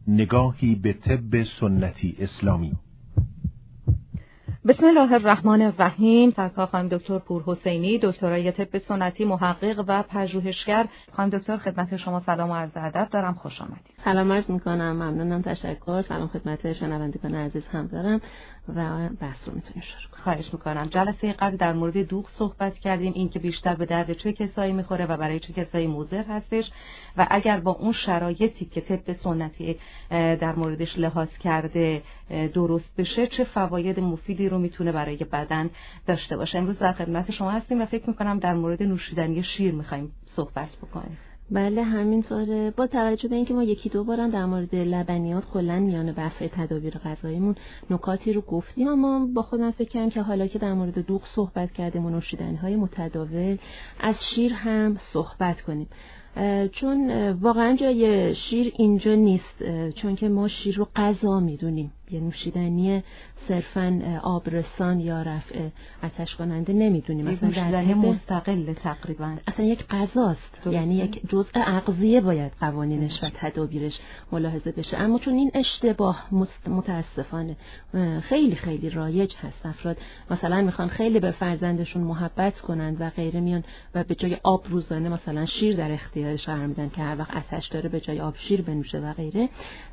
نگاهی به طب سنتی اسلامی. بسم الله الرحمن الرحیم. سرکار خانم دکتر پورحسینی، دکترای طب سنتی، محقق و پژوهشگر. خانم دکتر خدمت شما سلام و عرض ادب دارم، خوش آمدید. سلام عرض میکنم، ممنونم، تشکر. سلام خدمت شنوندگان عزیز هم دارم و بحث رو میتونیم شروع کنیم. خواهش میکنم. جلسه قبل در مورد دوغ صحبت کردیم، این که بیشتر به درد چه کسایی میخوره و برای چه کسایی مضر هستش و اگر با اون شرایطی که طب سنتی در موردش لحاظ کرده درست بشه چه فواید مفیدی رو میتونه برای بدن داشته باشه. امروز در خدمت شما هستیم و فکر میکنم در مورد نوشیدنی شیر میخوایم صحبت بکنیم. بله همینطوره. با توجه به اینکه ما یکی دو بارم در مورد لبنیات کلا میان بحث تدابیر غذاییمون نکاتی رو گفتیم، اما با خودم فکر کردم که حالا که در مورد دوغ صحبت کردیم و نوشیدنی‌های متداول، از شیر هم صحبت کنیم، چون واقعا جای شیر اینجا نیست، چون که ما شیر رو غذا میدونیم، یه نوشیدنی صرفاً آبرسان یا رفع آتش کننده نمیدونیم، مثلا نوشیدنی مستقل تقریبا اصلا یک غذاست، یعنی یک جزء اغذیه باید قوانینش و تدابیرش ملاحظه بشه. اما چون این اشتباه متاسفانه خیلی خیلی رایج هست، افراد مثلا میخوان خیلی به فرزندشون محبت کنند و غیره، میان و به جای آب روزانه مثلا شیر در اختیارش قرار میدن که هر وقت آتش داره به جای آب شیر بنوشه و غیره.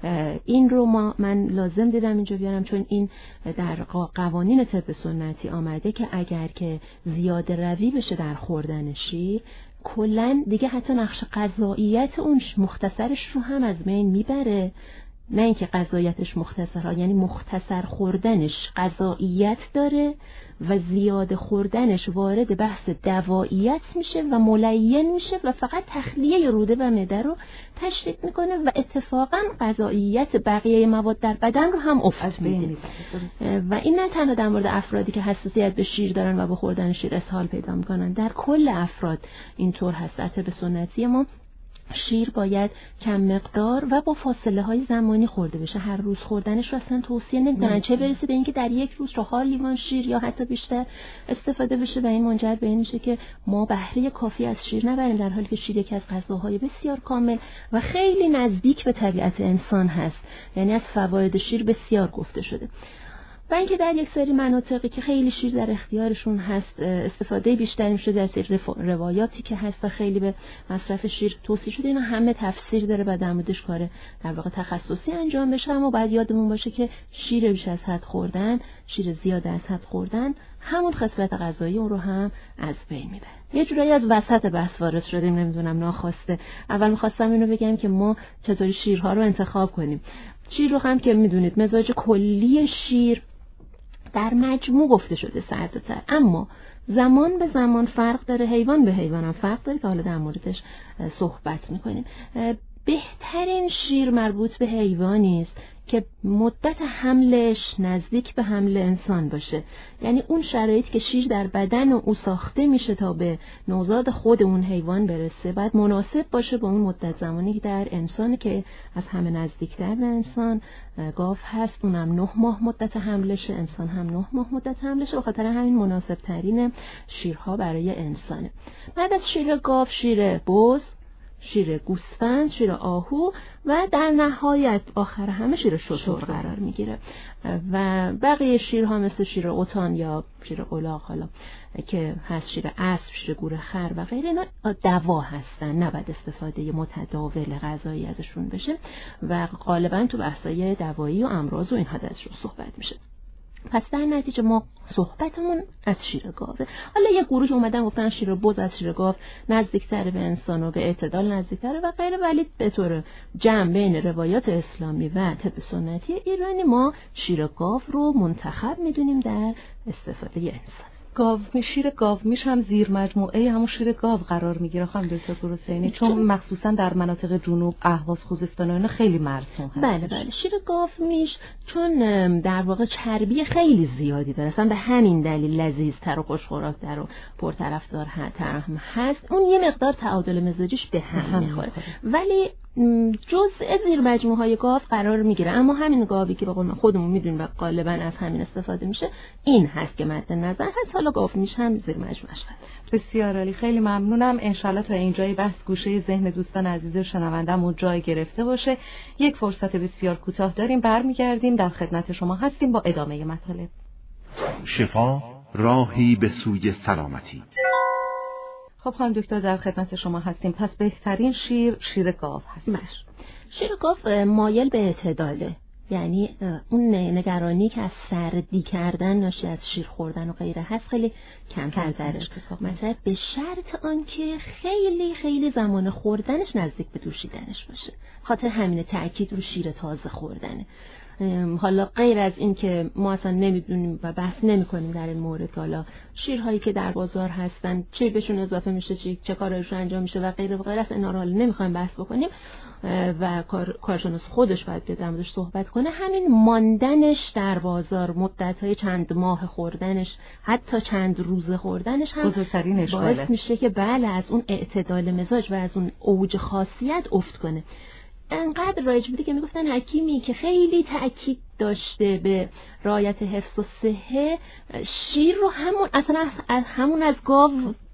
این رو من لازم دیدم اینجا بیارم، چون این در قوانین طب سنتی آمده که اگر که زیاده روی بشه در خوردن شیر، کلن دیگه حتی نقش غذاییت اون مختصرش رو هم از بین میبره. نه اینکه غذاییتش مختصرها، یعنی مختصر خوردنش غذاییت داره و زیاده خوردنش وارد بحث دواییت میشه و ملین میشه و فقط تخلیه روده و معده رو تشدید میکنه و اتفاقا غذاییت بقیه مواد در بدن رو هم افت میده. و این نه تنها در مورد افرادی که حساسیت به شیر دارن و با خوردن شیر اسهال پیدا میکنن، در کل افراد اینطور هست. در طب سنتی ما شیر باید کم مقدار و با فاصله های زمانی خورده بشه. هر روز خوردنش رو اصلا توصیه نمی‌کنن، چه برسه به اینکه در یک روز 4 لیوان شیر یا حتی بیشتر استفاده بشه و این منجر به این میشه که ما بهره کافی از شیر نبریم، در حالی که شیر یکی از غذاهای بسیار کامل و خیلی نزدیک به طبیعت انسان هست. یعنی از فواید شیر بسیار گفته شده. و اینکه در یک سری مناطقی که خیلی شیر در اختیارشون هست استفاده بیشتری میشه، در سری روایاتی که هست و خیلی به مصرف شیر توصیه شده، اینا همه تفسیر داره و در موردش کار در واقع تخصصی انجام بشه. اما باید یادمون باشه که شیر بیش از حد خوردن، شیر زیاد از حد خوردن همون خصلت غذایی اون رو هم از بین میبره. یه جورایی از وسط بحث وارد شدیم، نمیدونم ناخواسته. اول می‌خواستم اینو بگم که ما چطوری شیرها رو انتخاب کنیم. شیر رو هم که میدونید مزاج کلی شیر در مجموع گفته شده سردتر، اما زمان به زمان فرق داره، حیوان به حیوان هم فرق داره که حالا در موردش صحبت میکنیم. بهترین شیر مربوط به حیوانی است که مدت حملش نزدیک به حمل انسان باشه، یعنی اون شرایطی که شیر در بدن او ساخته میشه تا به نوزاد خود اون حیوان برسه باید مناسب باشه با اون مدت زمانی که در انسانی که از همه نزدیکتر به انسان گاو هست، اونم 9 ماه مدت حملشه، انسان هم 9 ماه مدت حملشه، به خاطر همین مناسب ترین شیرها برای انسانه. بعد از شیر گاو شیر بز، شیر گوسفند، شیر آهو و در نهایت آخر همه شیر شتر قرار میگیره. و بقیه شیرها مثل شیر اوتان یا شیر الاغ حالا که هست، شیر اسب، شیر گورخر و غیره، اینا دوا هستن، نباید استفاده متداول غذایی ازشون بشه و غالبا تو بحثای دوایی و امراض و این ازشون صحبت میشه. پس در نتیجه ما صحبتمون از شیر گاوه. حالا یه گروه اومدن گفتن شیر بز از شیر گاو نزدیکتره به انسان و به اعتدال نزدیکتره و غیره، ولی به طور جمع بین روایات اسلامی و طب سنتی ایرانی ما شیر گاو رو منتخب میدونیم در استفاده انسان. شیر گاومیش هم زیر مجموعه همون شیر گاو قرار میگیره خانم دکتر پورحسینی، چون مخصوصا در مناطق جنوب، اهواز، خوزستان و اینا خیلی مرسوم هست. بله شیر گاومیش چون در واقع چربی خیلی زیادی داره، اصلا به همین دلیل لذیذتر و خوش‌خوراک‌تر و پرطرفدار هم هست. اون یه مقدار تعادل مزاجیش به هم میخوره، ولی جزء زیر مجموعه های گاو قرار میگیره، اما همین گاوی که به قول من خودمون میدونیم و غالبا از همین استفاده میشه این هست که مد نظر هست. حالا گاو میش هم زیر مجموعهش هست. بسیار عالی، خیلی ممنونم. انشالله تا اینجای بحث گوشه ذهن دوستان عزیز شنونده‌مون جای گرفته باشه. یک فرصت بسیار کوتاه داریم، برمیگردیم در خدمت شما هستیم با ادامه مطالب. شفا راهی به سوی سلامتی. خب خانم دکتر در خدمت شما هستیم. پس بهترین شیر گاو هست. شیر گاو مایل به اعتداله، یعنی اون نگرانی که از سردی کردن ناشی از شیر خوردن و غیره هست خیلی کمتر داره، مثلا به شرط آنکه خیلی خیلی زمان خوردنش نزدیک به دوشیدنش باشه. خاطر همین تأکید رو شیر تازه خوردنه. حالا غیر از این که ما اصلا نمیدونیم و بحث نمی‌کنیم در این مورد، حالا شیرهایی که در بازار هستن چه بهشون اضافه میشه، چه کارایشون انجام میشه و غیره و غیره، از اینا رو حالا نمی‌خوایم بحث بکنیم و کارشناس خودش باید بیاد در موردش صحبت کنه. همین ماندنش در بازار، مدت‌های چند ماه خوردنش، حتی چند روز خوردنش هم بزرگترین اشکاله، باعث میشه که بله از اون اعتدال مزاج و از اون اوج خاصیت افت کنه. انقدر رایج بوده که میگفتن حکیمی که خیلی تأکید داشته به رعایت حفظ و صحه، شیر رو همون از گاو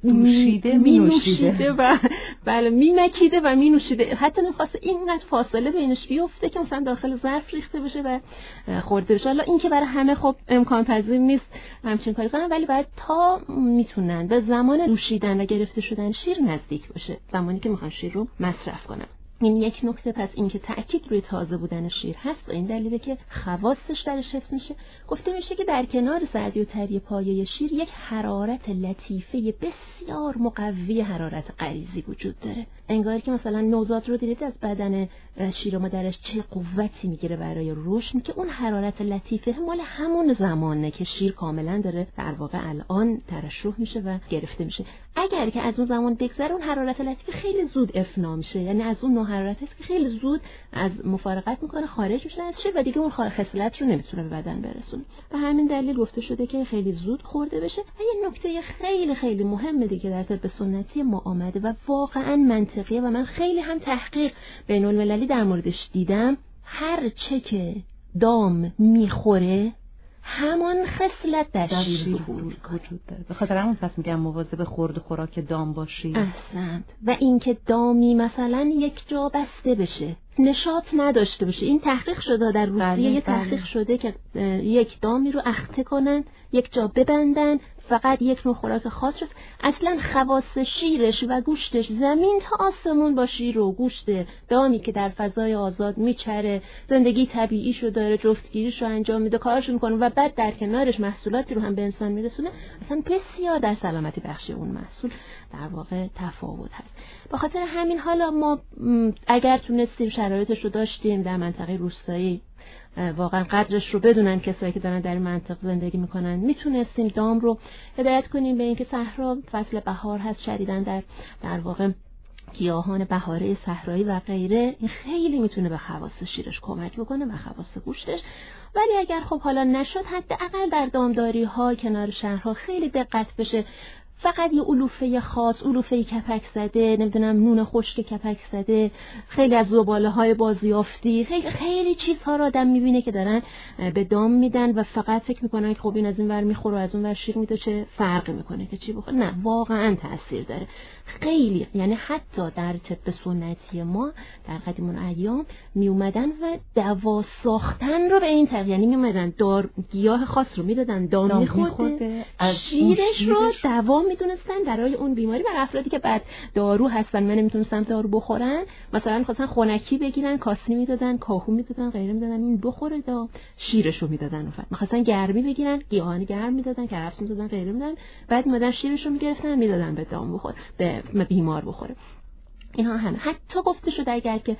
می-نوشیده و بله میمکیده و می-نوشیده، حتی نمیخواسته اینقدر فاصله بینش بیفته که مثلا داخل ظرف ریخته بشه و خورده بشه. حالا این که برای همه خب امکان پذیر نیست همچین کاری کنن، ولی باید تا میتونن به زمان نوشیدن و گرفته شدن شیر نزدیک باشه، زمانی که میخوان شیر رو مصرف کنن. این یک نکته. پس این که تأکید روی تازه بودن شیر هست و این دلیله که خواصش درش حفظ میشه. گفته میشه که در کنار سردی و تری پایه شیر یک حرارت لطیفه بسیار مقوی حرارت غریزی وجود داره. انگار که مثلا نوزاد رو دیدید از بدن شیر مادرش چه قوتی میگیره برای رشد، که اون حرارت لطیفه مال همون زمانه که شیر کاملا داره در واقع الان ترشح میشه و گرفته میشه. اگر که از اون زمان بگذره اون حرارت لطیفه خیلی زود افنا میشه، یعنی از اون حرارتی است که خیلی زود از مفارقت میکنه، خارج میشه از شیر و دیگه اون خصلت رو نمیتونه به بدن برسونه. به همین دلیل گفته شده که خیلی زود خورده بشه. و یه نکته خیلی خیلی مهمه دیگه در طب سنتی ما آمده و واقعا منطقیه و من خیلی هم تحقیق بین المللی در موردش دیدم، هر چه که دام میخوره همان خصلت در شیر وجود داره. به خاطر همون پس میگم مواظب خورد و خوراک دام باشی. احسنت. و اینکه دامی مثلا یک جا بسته بشه، نشاط نداشته باشه. این تحقیق شده در روسیه، یه تحقیق شده که یک دامی رو اخته کنن، یک جا ببندن، فقط یک نوع خوراک خاص شد. اصلا خواص شیرش و گوشتش زمین تا آسمون با شیر و گوشت دامی که در فضای آزاد میچره، زندگی طبیعیشو داره، جفتگیریشو انجام میده، کارشو میکنه و بعد در کنارش محصولاتی رو هم به انسان میرسونه، اصلا بسیار در سلامتی بخشی اون محصول در واقع تفاوت هست. به خاطر همین حالا ما اگر تونستیم شرایطش رو داشتیم در منطقه روستایی واقعا قدرش رو بدونن کسایی که دارن در این منطقه زندگی میکنن، میتونستیم دام رو هدایت کنیم به اینکه صحرا فصل بهار هست، شدیداً در واقع گیاهان بهاره صحرایی و غیره، این خیلی میتونه به خواص شیرش کمک بکنه و خواص گوشتش. ولی اگر خب حالا نشد، حداقل در دامداری ها کنار شهرها خیلی دقت بشه، فقط یه علوفه خاص، علوفه کپک زده، نمیدونم نون خشک کپک زده، خیلی از زباله‌های بازیافتی، خیلی چیزها رو آدم میبینه که دارن به دام میدن و فقط فکر میکنن که خب این از این ور میخوره و از اون ور شیر میده، چه فرقی میکنه که چی بخوره. نه، واقعا تأثیر داره خیلی. یعنی حتی در طب سنتی ما در قدیم الایام میومدن و دوا ساختن رو به این طریق، یعنی میومدن گیاه خاص رو میدادن، دام میخورده، شیرش رو دوا میدونستن برای اون بیماری. برای افرادی که بعد دارو هستن و نمیتونستن دارو بخورن، مثلا می‌خواستن خنکی بگیرن، کاسنی میدادن، کاهو میدادن، غیره میدادن، این بخوره دا شیرشو میدادن. می‌خواستن گرمی بگیرن، گیاهان گرم میدادن، کرفس میدادن، غیره میدادن، بعد میدادن شیرشو میگرفتن میدادن به دام بخوره، به بیمار بخوره. اینا همه. حتی گفته شده اگر که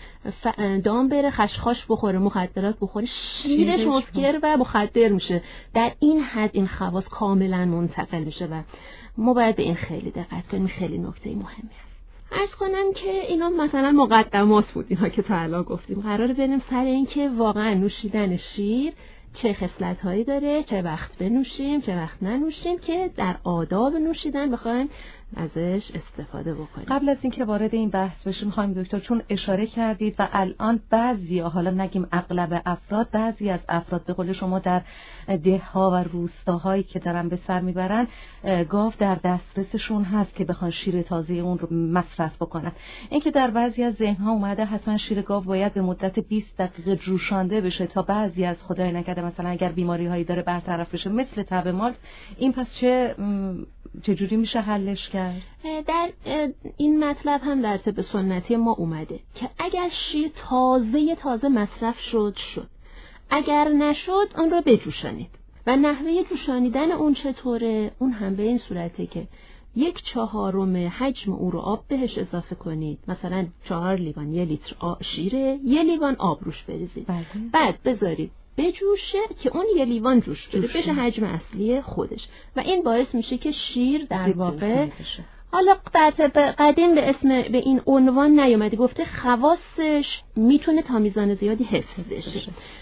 دام بره خشخاش بخوره، مخدرات بخوره، شیرش مسکر و مخدر میشه. در این حد این خواص کاملا منتقل میشه و ما باید به این خیلی دقت کنیم. خیلی نکته مهمی هست. عرض کنم که اینا مثلا مقدمات بود، اینا که تا الان گفتیم. قراره بریم سر این که واقعا نوشیدن شیر چه خصلت‌هایی داره، چه وقت بنوشیم، چه وقت ننوشیم، که در آداب نوشیدن بخوایم ازش استفاده بکنیم. قبل از اینکه وارد این بحث بشیم خانم دکتر، چون اشاره کردید و الان بعضیا، حالا نگیم اغلب افراد، بعضی از افراد به قول شما در ده‌ها و روستاهایی که دارن به سر میبرن گاو در دسترسشون هست که بخوان شیر تازه اون رو مصرف بکنن. اینکه در بعضی از ذهن‌ها اومده حتما شیر گاو باید به مدت 20 دقیقه جوشانده بشه تا بعضی از خدای نکرده مثلا اگر بیماری‌هایی داره برطرف بشه مثل تب مالت، این پس چجوری میشه حلش کرد؟ در این مطلب هم در طب سنتی ما اومده که اگر شیر تازه مصرف شد، اگر نشد اون رو بجوشانید. و نحوه جوشانیدن اون چطوره؟ اون هم به این صورته که 1/4 حجم او رو آب بهش اضافه کنید، مثلا 4 لیوان 1 لیتر شیره، 1 لیوان آب روش بریزید. بعد بذارید بجوشه که اون 1 لیوان جوش بشه حجم اصلی خودش و این باعث میشه که شیر در واقع، حالا در طب قدیم به این عنوان نیومده، گفته خواصش میتونه تا میزان زیادی حفظ بشه.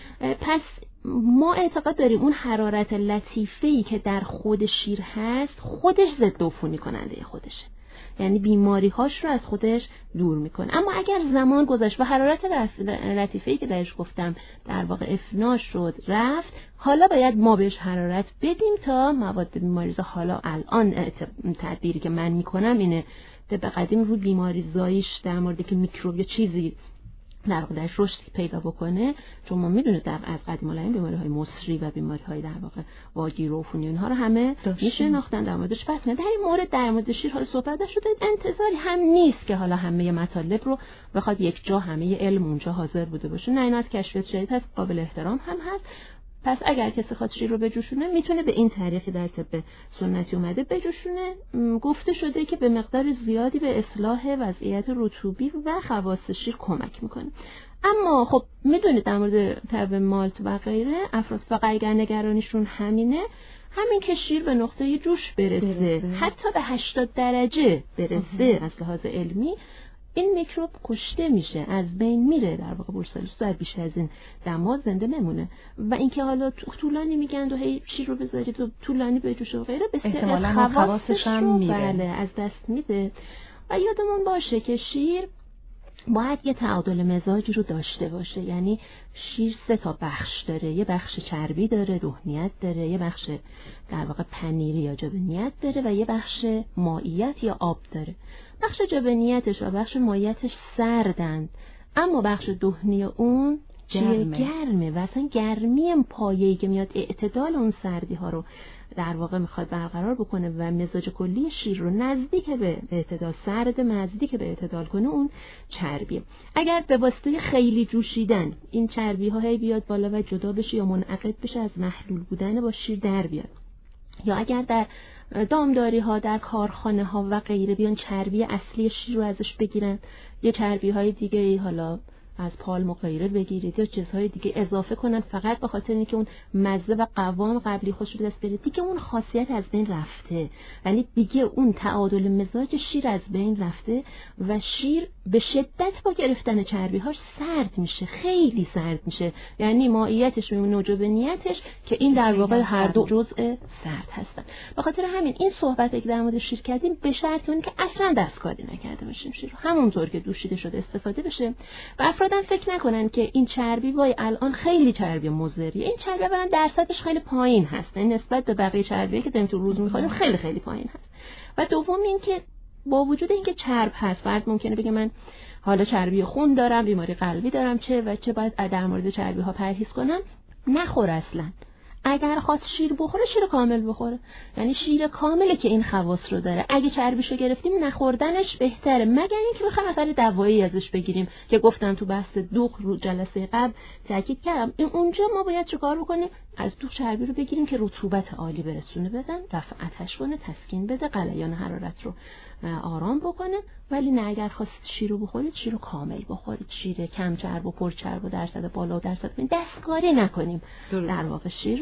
پس ما اعتقاد داریم اون حرارت لطیفه‌ای که در خود شیر هست خودش ضد عفونی کننده خودشه، یعنی بیماری‌هاش رو از خودش دور میکنه. اما اگر زمان گذشت و حرارت لطیفه‌ای که درش گفتم در واقع افنا شد رفت، حالا باید ما بهش حرارت بدیم تا مواد بیماریزا. حالا الان تدبیری که من میکنم اینه، طب قدیم رو بیماریزاییش در مورد که میکروب یا چیزی در واقع درش رشد پیدا بکنه، چون ما میدونید از قدیم الان بیماری‌های مصری و بیماری‌های در واقع واگیر و عفونی اونها رو همه میشناختن، در موردش بحث کردن. در این مورد در مورد شیر حالا صحبت شده، انتظاری هم نیست که حالا همه مطالب رو بخواد یک جا همه علم اونجا حاضر بوده باشه. نه، این از کشفیات جدید هست، قابل احترام هم هست. پس اگر کسی خواست شیر رو بجوشونه میتونه به این طریق در طب سنتی اومده بجوشونه. گفته شده که به مقدار زیادی به اصلاح وضعیت رطوبی و خواص شیر کمک میکنه. اما خب میدونید در مورد تب مالت و غیره افراد فقط اگر نگرانیشون همینه، همین که شیر به نقطه جوش برسه حتی به 80 درجه برسه از لحاظ علمی، این میکروب کشته میشه، از بین میره. در واقع بورسلوس در بیش از این دما زنده نمونه. و اینکه حالا طولانی میگن و هی شیر رو بذارید و طولانی بجوشه و غیره، احتمالاً خواصش هم میره، بله از دست میده. و یادمون باشه که شیر باید یه تعادل مزاجی رو داشته باشه. یعنی شیر 3 بخش داره، یه بخش چربی داره، دهنیت داره، یه بخش در واقع پنیری یا جبنیت داره و یه بخش مائیت یا آب داره. بخش جبنیتش و بخش مائیتش سردند، اما بخش دهنی اون گرمه و اصلا گرمی پایه‌ای که میاد اعتدال اون سردی ها رو در واقع میخواد برقرار بکنه و مزاج کلی شیر رو نزدیک به اعتدال، سرد نزدیک به اعتدال کنه، اون چربیه. اگر به واسطه خیلی جوشیدن این چربی ها هی بیاد بالا و جدا بشه یا منعقد بشه، از محلول بودن با شیر در بیاد، یا اگر در دامداری ها در کارخانه ها و غیره بیان چربی اصلی شیر رو ازش بگیرن، یه چربی های دیگه حالا از پالم و غیره بگیرید یا چیزهای دیگه اضافه کنن فقط به خاطر اینکه اون مزه و قوام قبلی خودش رو دست بره، دیگه اون خاصیت از بین رفته. یعنی دیگه اون تعادل مزاج شیر از بین رفته و شیر به شدت با گرفتن چربی‌هاش سرد میشه، خیلی سرد میشه. یعنی مائیتش میمونه و جبنیتش که این در واقع هر دو جزء سرد هستن. به خاطر همین این صحبتی که در مورد شیر کردیم به شرط اون که اصلا دستکاری نکرده باشیم، شیر همونطور که دوشیده شده استفاده بشه و افرادم فکر نکنن که این چربی وای الان خیلی چربی مضریه. این چربی اولا درصدش خیلی پایین هست، یعنی نسبت به بقیه چربی که داریم تو روز می‌خوریم خیلی خیلی پایین هست. و دوم این که با وجود اینکه چرب هست، فرد ممکنه بگه من حالا چربی خون دارم، بیماری قلبی دارم، چه باید در مورد چربی ها پرهیز کنم. نخور اصلا. اگر خواست شیر بخوره، شیر کامل بخوره. یعنی شیر کامله که این خواص رو داره. اگه چربیشو گرفتیم نخوردنش بهتره، مگر اینکه بخوایم اثر دوایی ازش بگیریم که گفتم تو بحث دوغ رو جلسه قبل تاکید کردم. اونجا ما باید چیکار بکنیم؟ از دوغ چربی رو بگیریم که رطوبت عالی برسونه بدن، رفع آتش کنه، تسکین بده، غلیان حرارت رو آرام بکنه. ولی نه، اگر خواستید شیر رو بخورید، شیر رو کامل بخورید. شیر کم چرب و پر چرب و درصد بالا و درصد پایین دستکاری نکنیم. در واقع شیر رو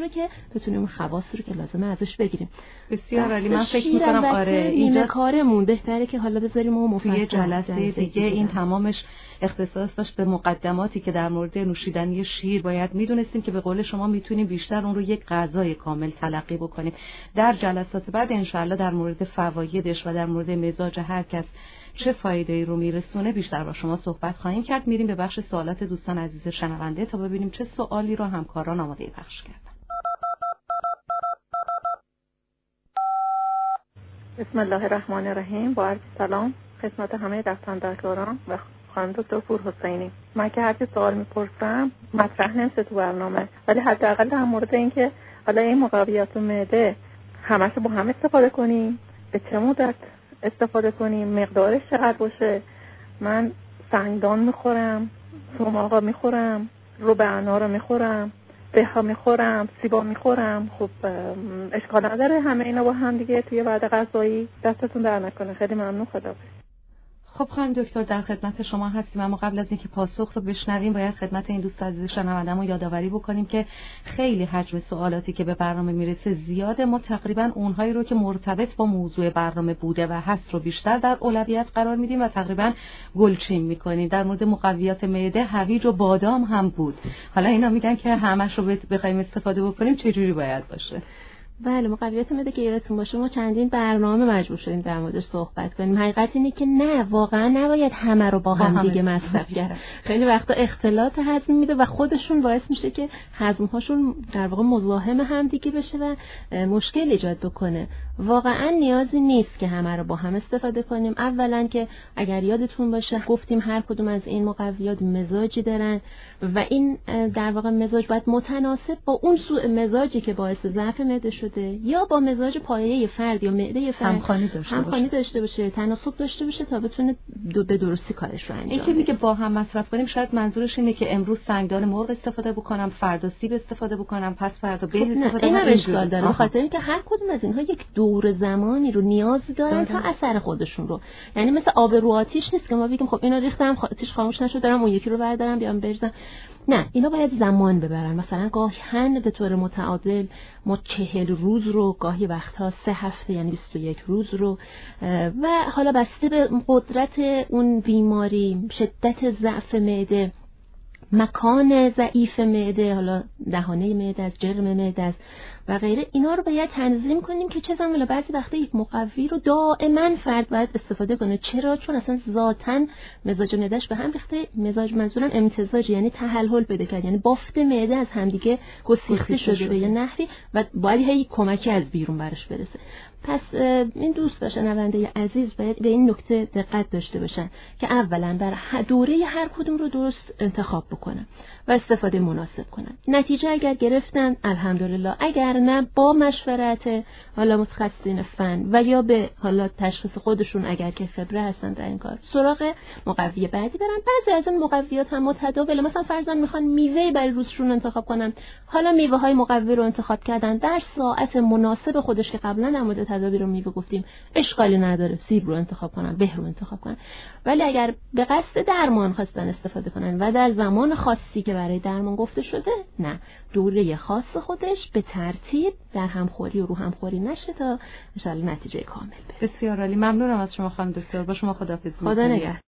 که بتونیم خواص رو که لازمه ازش بگیریم. بسیار عالی. من فکر می‌کنم آره اینجا کارمون بهتره که حالا بذاریم و مفصل جلسه دیگه این تمامش اختصاص داشت به مقدماتی که در مورد نوشیدنی شیر باید میدونستیم که به قول شما میتونیم بیشتر اون رو یک غذای کامل تلقی بکنیم. در جلسات بعد انشالله در مورد فوایدش و در مورد مزاج هر کس چه فایده‌ای رو میرسونه بیشتر با شما صحبت خواهیم کرد. میریم به بخش سوالات دوستان عزیز شنونده تا ببینیم چه سوالی رو همکاران آماده پخش کردن. بسم الله الرحمن الرحیم. با عرض سلام خدمت همه دستاندرکاران و خانم دکتر پورحسینی. من که هر چی سوال میپرسم مطرح نمیشه تو برنامه، ولی حداقل در مورد اینکه حالا این مقویات معده همش با هم استفاده کنیم، به چه مدت استفاده کنیم، مقدارش چقدر باشه. من سنگدان میخورم، سوماقا میخورم، روبعنا رو میخورم، بها میخورم، سیبا میخورم. خب اشکال نداره همه اینا با هم دیگه توی وعده غذایی. دستتون در نکنه. خیلی ممنون. خداحافظ. خب خانم دکتر در خدمت شما هستیم، اما قبل از اینکه پاسخ رو بشنویم باید خدمت این دوست عزیز شنونده‌مون یادآوری بکنیم که خیلی حجم سوالاتی که به برنامه میرسه زیاده. ما تقریبا اونهایی رو که مرتبط با موضوع برنامه بوده و هست رو بیشتر در اولویت قرار میدیم و تقریبا گلچین میکنیم. در مورد مقویات معده هویج و بادام هم بود. حالا اینا میگن که همش رو بخوایم استفاده بکنیم چه جوری باید باشه؟ بله، مقویات معده که یادتون باشه ما چندین برنامه مجبور شدیم در موردش صحبت کنیم. حقیقت اینه که نه، واقعا نباید همه رو با هم دیگه مصرف کرد. خیلی وقتا اختلاط هضم میده و خودشون باعث میشه که هضم‌هاشون در واقع مزاحم هم دیگه بشه و مشکل ایجاد بکنه. واقعا نیازی نیست که همه رو با هم استفاده کنیم. اولا که اگر یادتون باشه گفتیم هر کدوم از این مقویات مزاجی دارن و این در واقع مزاج باید متناسب با اون سوء مزاجی که باعث ضعف معده شده یا با مزاج پایه فرد یا معده فرد همخوانی داشته باشه، تناسب داشته باشه تا بتونه به درستی کارش رو انجام بده. این که میگه با هم مصرف کنیم شاید منظورش اینه که امروز سنگدان مرغ استفاده بکنم، فردا سیب استفاده بکنم، پس فردا بیض استفاده کنم. این اشکال داره به خاطر اینکه هر کدوم از اینها یک دور زمانی رو نیاز دارن تا اثر خودشون رو، یعنی مثل آب رو آتیش نیست که ما بگیم خب اینو ریختم آتیش خاموش نشد دارم اون یکی رو بردارم بیام بریزم. نه، اینا باید زمان ببرن. مثلا گاهی به طور متعادل ما 40 روز رو، گاهی وقتها 3 هفته یعنی 21 روز رو، و حالا بسته به قدرت اون بیماری، شدت ضعف معده، مکان ضعیف معده، حالا دهانه معده از جرم معده است و غیره، اینا رو باید تنظیم کنیم که چه زمان. بعضی وقتا یک مقوی رو دائما فرد باید استفاده کنه. چرا؟ چون اصلا ذاتاً مزاج معده‌اش به هم ریخته. مزاج منظورم امتزاج، یعنی تحلل پیدا کرد، یعنی بافت معده از همدیگه گسیخته شده به یه نحوی و باید هی کمکی از بیرون برش برسه. پس این دوست شنونده عزیز باید به این نکته دقت داشته باشن که اولا بر دوره هر کدوم رو درست انتخاب بکنن و استفاده مناسب کنن. نتیجه اگر گرفتن الحمدلله، اگر نه با مشورت حالا متخصصین فن و یا به حالا تشخیص خودشون اگر که خبره هستن در این کار سراغ مقوی بعدی برن. بعضی از این مقویات هم متداوله، مثلا فرضاً میخوان میوه برای روزشون انتخاب کنن، حالا میوه های مقوی رو انتخاب کردن در ساعت مناسب خودش که قبلا در مورد تداوی رو میوه گفتیم اشکالی نداره، سیب رو انتخاب کنن، به رو انتخاب کنن. ولی اگر به قصد درمان خواستن استفاده کنن و در زمان خاصی که برای درمان گفته شده، نه، دوره خاص خودش به ترتیب در همخوری و رو همخوری نشه تا ان شاء الله نتیجه کامل بده. بسیار عالی، ممنونم از شما خانم دکتر. با شما خداحافظی. خدا نگهدار.